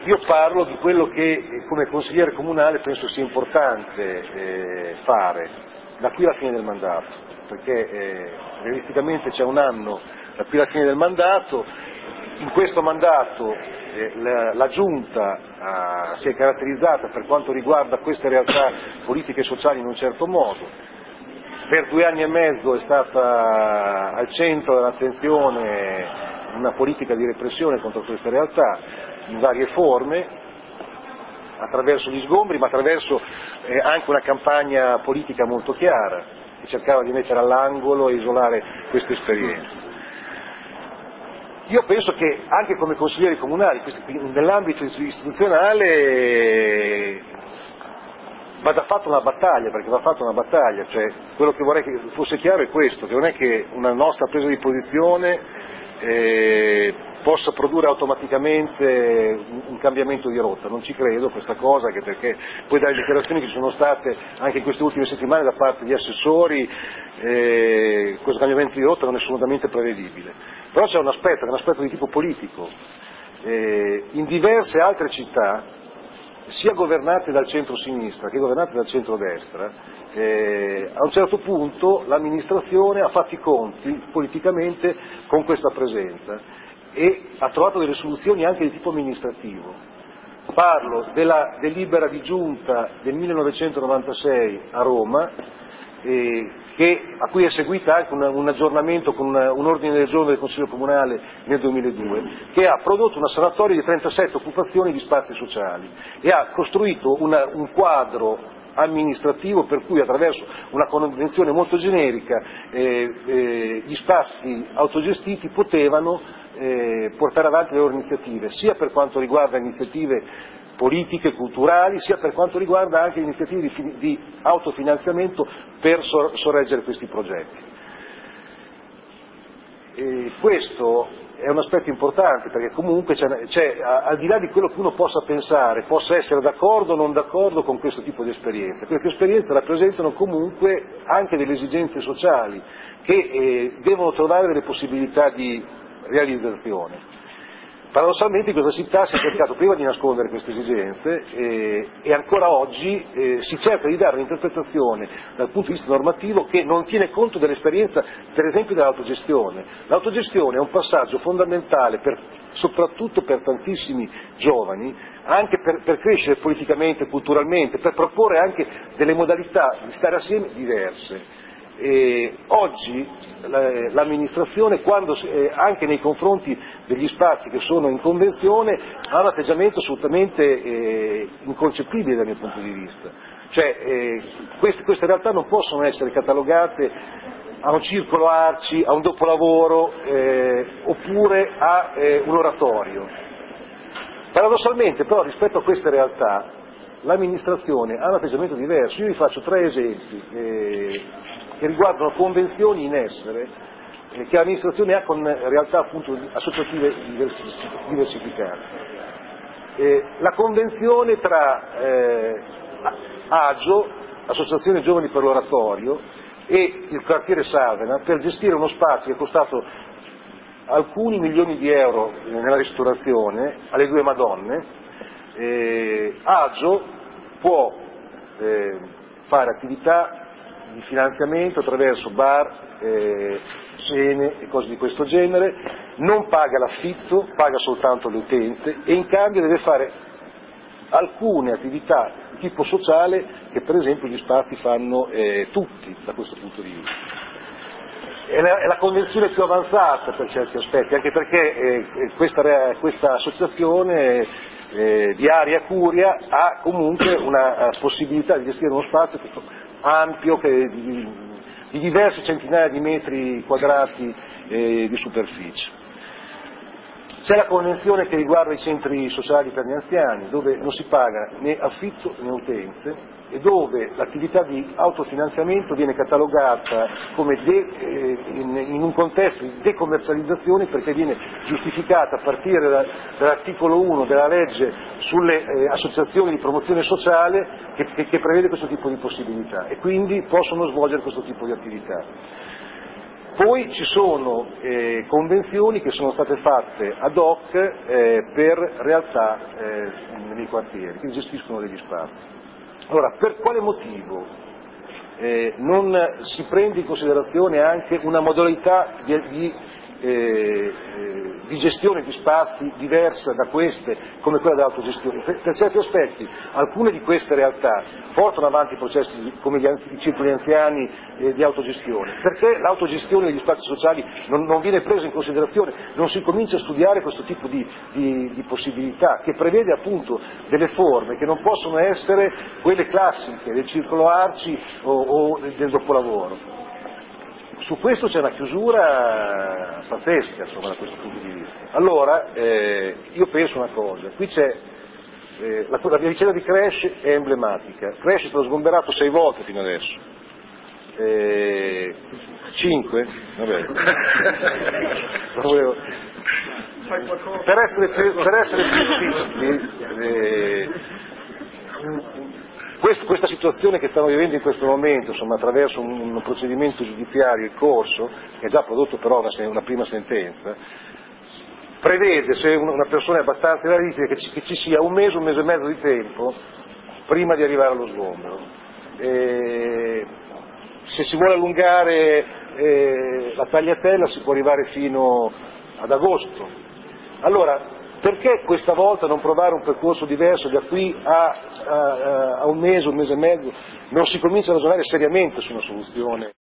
Io parlo di quello che come consigliere comunale penso sia importante fare da qui alla fine del mandato, perché realisticamente c'è un anno da qui alla fine del mandato. In questo mandato la Giunta si è caratterizzata per quanto riguarda queste realtà politiche e sociali in un certo modo. Per 2 anni e mezzo è stata al centro dell'attenzione una politica di repressione contro queste realtà in varie forme, attraverso gli sgombri, ma attraverso anche una campagna politica molto chiara che cercava di mettere all'angolo e isolare queste esperienze. Io penso che anche come consiglieri comunali, nell'ambito istituzionale, vada fatta una battaglia, perché va fatta una battaglia, cioè quello che vorrei che fosse chiaro è questo, che non è che una nostra presa di posizione possa produrre automaticamente un cambiamento di rotta. Non ci credo questa cosa, anche perché poi dalle dichiarazioni che ci sono state anche in queste ultime settimane da parte di assessori questo cambiamento di rotta non è assolutamente prevedibile. Però c'è un aspetto, che è un aspetto di tipo politico. In diverse altre città, sia governate dal centro-sinistra che governate dal centro-destra, a un certo punto l'amministrazione ha fatto i conti politicamente con questa presenza e ha trovato delle soluzioni anche di tipo amministrativo. Parlo della delibera di giunta del 1996 a Roma, a cui è seguita anche un aggiornamento con un ordine del giorno del Consiglio Comunale nel 2002, che ha prodotto una sanatoria di 37 occupazioni di spazi sociali e ha costruito un quadro amministrativo per cui attraverso una convenzione molto generica gli spazi autogestiti potevano portare avanti le loro iniziative, sia per quanto riguarda iniziative politiche, culturali, sia per quanto riguarda anche iniziative di autofinanziamento per sorreggere questi progetti. Questo è un aspetto importante, perché comunque al di là di quello che uno possa pensare, possa essere d'accordo o non d'accordo con questo tipo di esperienze, queste esperienze rappresentano comunque anche delle esigenze sociali che devono trovare delle possibilità di realizzazione. Paradossalmente in questa città si è cercato prima di nascondere queste esigenze e ancora oggi si cerca di dare un'interpretazione dal punto di vista normativo che non tiene conto dell'esperienza per esempio dell'autogestione. L'autogestione è un passaggio fondamentale soprattutto per tantissimi giovani, anche per crescere politicamente, culturalmente, per proporre anche delle modalità di stare assieme diverse. Oggi l'amministrazione, anche nei confronti degli spazi che sono in convenzione, ha un atteggiamento assolutamente inconcepibile dal mio punto di vista. Cioè, queste realtà non possono essere catalogate a un circolo ARCI, a un dopolavoro oppure a un oratorio. Paradossalmente però rispetto a queste realtà l'amministrazione ha un atteggiamento diverso. Io vi faccio 3 esempi che riguardano convenzioni in essere che l'amministrazione ha con realtà appunto associative diversificate. La convenzione tra AGIO, Associazione Giovani per l'Oratorio, e il quartiere Savena per gestire uno spazio che è costato alcuni milioni di euro nella ristorazione alle 2 Madonne. AGIO può fare attività di finanziamento attraverso bar, cene e cose di questo genere, non paga l'affitto, paga soltanto le utenze e in cambio deve fare alcune attività di tipo sociale che per esempio gli spazi fanno tutti da questo punto di vista. È la convenzione più avanzata per certi aspetti, anche perché questa associazione di Area Curia ha comunque una possibilità di gestire uno spazio ampio di diverse centinaia di metri quadrati di superficie. C'è la convenzione che riguarda i centri sociali per gli anziani, dove non si paga né affitto né utenze e dove l'attività di autofinanziamento viene catalogata come in un contesto di decommercializzazione, perché viene giustificata a partire dall'articolo 1 della legge sulle associazioni di promozione sociale che prevede questo tipo di possibilità e quindi possono svolgere questo tipo di attività. Poi ci sono convenzioni che sono state fatte ad hoc per realtà nei quartieri, che gestiscono degli spazi. Allora, per quale motivo non si prende in considerazione anche una modalità di gestione di spazi diversa da queste, come quella dell'autogestione? Per certi aspetti alcune di queste realtà portano avanti processi come i circoli anziani di autogestione, perché l'autogestione degli spazi sociali non viene presa in considerazione, non si comincia a studiare questo tipo di possibilità, che prevede appunto delle forme che non possono essere quelle classiche del circolo ARCI o del dopolavoro. Su questo c'è una chiusura pazzesca, insomma, da questo punto di vista. Allora, io penso una cosa, qui c'è, la vicenda di Crash è emblematica. Crash è stato sgomberato 6 volte fino adesso. 5? Vabbè. Per essere più questa situazione che stiamo vivendo in questo momento, insomma, attraverso un procedimento giudiziario in corso, che ha già prodotto però una prima sentenza, prevede, se una persona è abbastanza realistica, che ci sia un mese e mezzo di tempo prima di arrivare allo sgombero. Se si vuole allungare la tagliatella si può arrivare fino ad agosto. Allora, perché questa volta non provare un percorso diverso da qui a un mese e mezzo? Non si comincia a ragionare seriamente su una soluzione